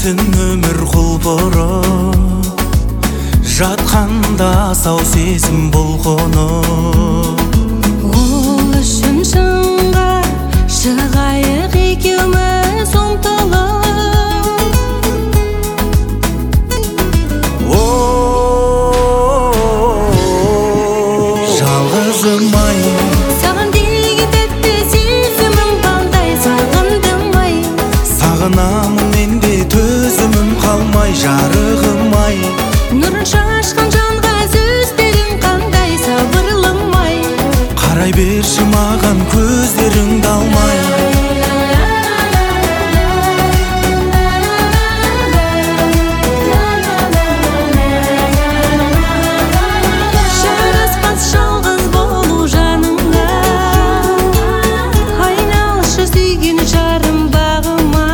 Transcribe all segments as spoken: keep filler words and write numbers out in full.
өтсін өмір құлпырып, жатқанда сау сезім бұлқынып. Ол үшін шыңға шығайық екеуміз ұмтылып. Жалғызым ай, Саған деген тәтті сезімім қандай сағындым ай. сағынамын мен де төзімім қалмай жарығым ай. Нұрын шашқан жанға сөздерің қандай сабырлым ай. Қарай берші маған көздеріңді алмай. Жараспас жалғыз болу жаныңа, айналшы сүйген жарым бағыма.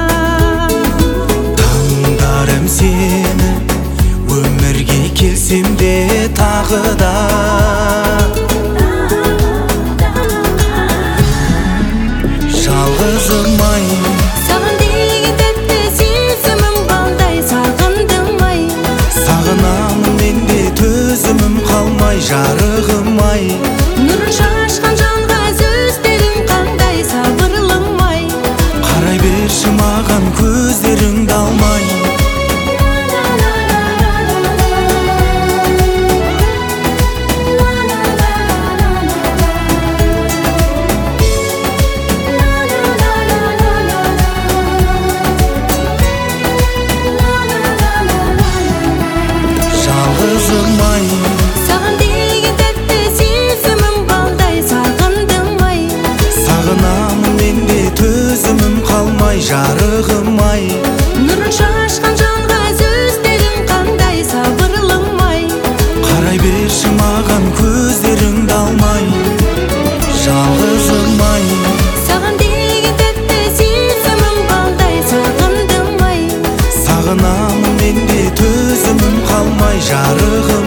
Таңдарым сені, өмірге келсем де тағы да. Жалғызым ай, Саған деген тәтті сезімім қандай сағындым ай. сағынамын мен де төзімім қалмай жарығым ай. Нұрын шашқан жанға сөздерің қандай сабырлым ай. Қарай берші маған көздеріңді алмай. Жалғызым ай, Саған деген тәтті сезімім қандай сағындым ай. сағынамын мен де төзімім қалмай жарығым ай. Нұрын шашқан жанға сөздерің қандай сабырлым ай. Қарай берші маған көздеріңді алмай. Жалғызым ай, Саған деген тәтті сезімім қандай сағындым ай. сағынамын мен де төзімім қалмай жарығым